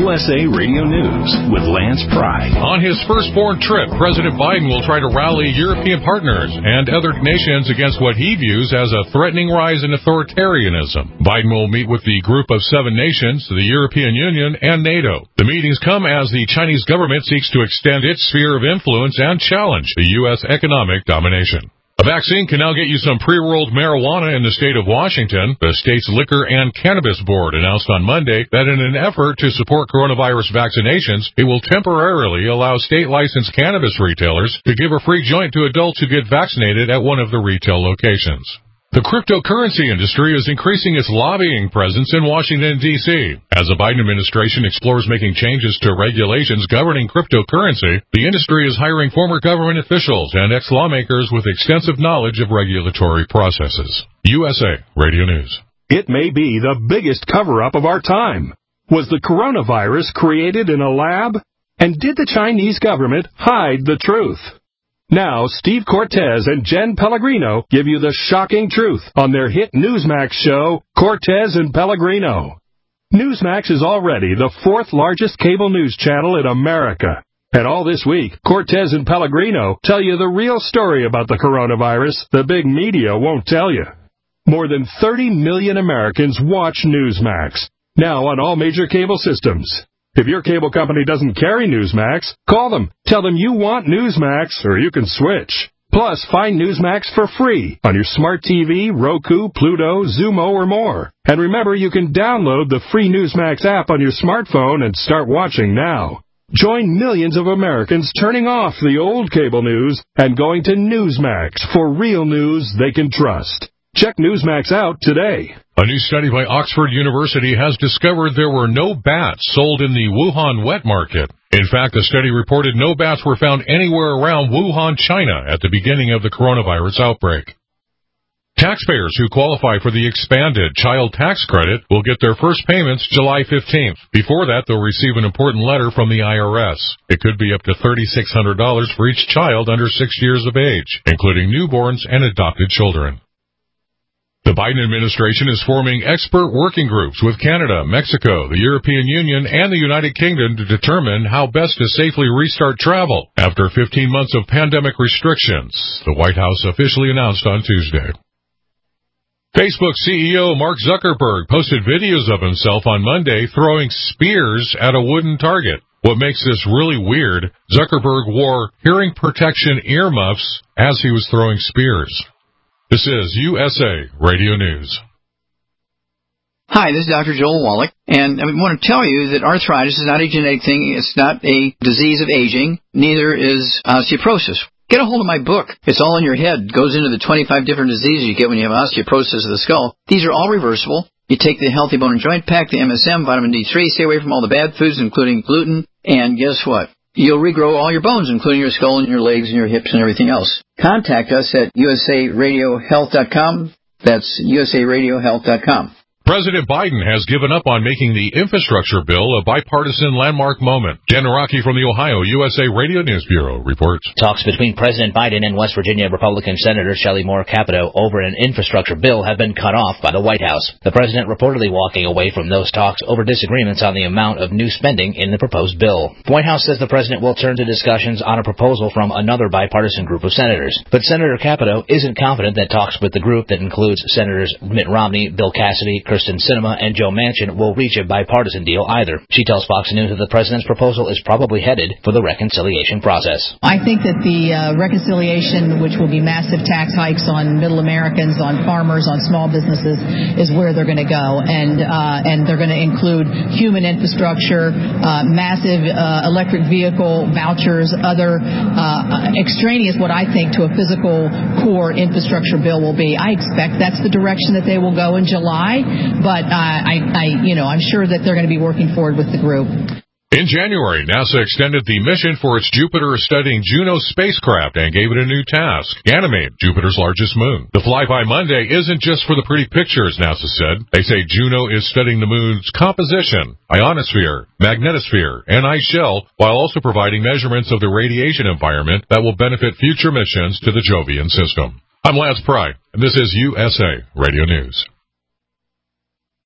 USA Radio News with Lance Pry. On his firstborn trip, President Biden will try to rally European partners and other nations against what he views as a threatening rise in authoritarianism. Biden will meet with the group of 7 nations, the European Union, and NATO. The meetings come as the Chinese government seeks to extend its sphere of influence and challenge the U.S. economic domination. A vaccine can now get you some pre-rolled marijuana in the state of Washington. The state's Liquor and Cannabis Board announced on Monday that in an effort to support coronavirus vaccinations, it will temporarily allow state-licensed cannabis retailers to give a free joint to adults who get vaccinated at one of the retail locations. The cryptocurrency industry is increasing its lobbying presence in Washington, D.C. As the Biden administration explores making changes to regulations governing cryptocurrency, the industry is hiring former government officials and ex-lawmakers with extensive knowledge of regulatory processes. USA Radio News. It may be the biggest cover-up of our time. Was the coronavirus created in a lab? And did the Chinese government hide the truth? Now, Steve Cortez and Jen Pellegrino give you the shocking truth on their hit Newsmax show, Cortez and Pellegrino. Newsmax is already the 4th largest cable news channel in America. And all this week, Cortez and Pellegrino tell you the real story about the coronavirus the big media won't tell you. More than 30 million Americans watch Newsmax, now on all major cable systems. If your cable company doesn't carry Newsmax, call them. Tell them you want Newsmax, or you can switch. Plus, find Newsmax for free on your smart TV, Roku, Pluto, Xumo, or more. And remember, you can download the free Newsmax app on your smartphone and start watching now. Join millions of Americans turning off the old cable news and going to Newsmax for real news they can trust. Check Newsmax out today. A new study by Oxford University has discovered there were no bats sold in the Wuhan wet market. In fact, the study reported no bats were found anywhere around Wuhan, China at the beginning of the coronavirus outbreak. Taxpayers who qualify for the expanded child tax credit will get their first payments July 15th. Before that, they'll receive an important letter from the IRS. It could be up to $3,600 for each child under 6 years of age, including newborns and adopted children. The Biden administration is forming expert working groups with Canada, Mexico, the European Union, and the United Kingdom to determine how best to safely restart travel after 15 months of pandemic restrictions, the White House officially announced on Tuesday. Facebook CEO Mark Zuckerberg posted videos of himself on Monday throwing spears at a wooden target. What makes this really weird, Zuckerberg wore hearing protection earmuffs as he was throwing spears. This is USA Radio News. Hi, this is Dr. Joel Wallach, and I want to tell you that arthritis is not a genetic thing. It's not a disease of aging. Neither is osteoporosis. Get a hold of my book. It's all in your head. It goes into the 25 different diseases you get when you have osteoporosis of the skull. These are all reversible. You take the Healthy Bone and Joint Pack, the MSM, vitamin D3, stay away from all the bad foods, including gluten, and guess what? You'll regrow all your bones, including your skull and your legs and your hips and everything else. Contact us at usaradiohealth.com. That's usaradiohealth.com. President Biden has given up on making the infrastructure bill a bipartisan landmark moment. Jen Naraki from the Ohio USA Radio News Bureau reports. Talks between President Biden and West Virginia Republican Senator Shelley Moore Capito over an infrastructure bill have been cut off by the White House. The president reportedly walking away from those talks over disagreements on the amount of new spending in the proposed bill. The White House says the president will turn to discussions on a proposal from another bipartisan group of senators. But Senator Capito isn't confident that talks with the group that includes Senators Mitt Romney, Bill Cassidy, Kyrsten Sinema, and Joe Manchin will reach a bipartisan deal either. She tells Fox News that the president's proposal is probably headed for the reconciliation process. I think that the reconciliation, which will be massive tax hikes on middle Americans, on farmers, on small businesses, is where they're going to go. And they're going to include human infrastructure, massive electric vehicle vouchers, other extraneous, what I think, to a physical core infrastructure bill will be. I expect that's the direction that they will go in July. But I'm sure that they're going to be working forward with the group. In January, NASA extended the mission for its Jupiter-studying Juno spacecraft and gave it a new task: Ganymede, Jupiter's largest moon. The flyby Monday isn't just for the pretty pictures, NASA said. They say Juno is studying the moon's composition, ionosphere, magnetosphere, and ice shell, while also providing measurements of the radiation environment that will benefit future missions to the Jovian system. I'm Lance Pry, and this is USA Radio News.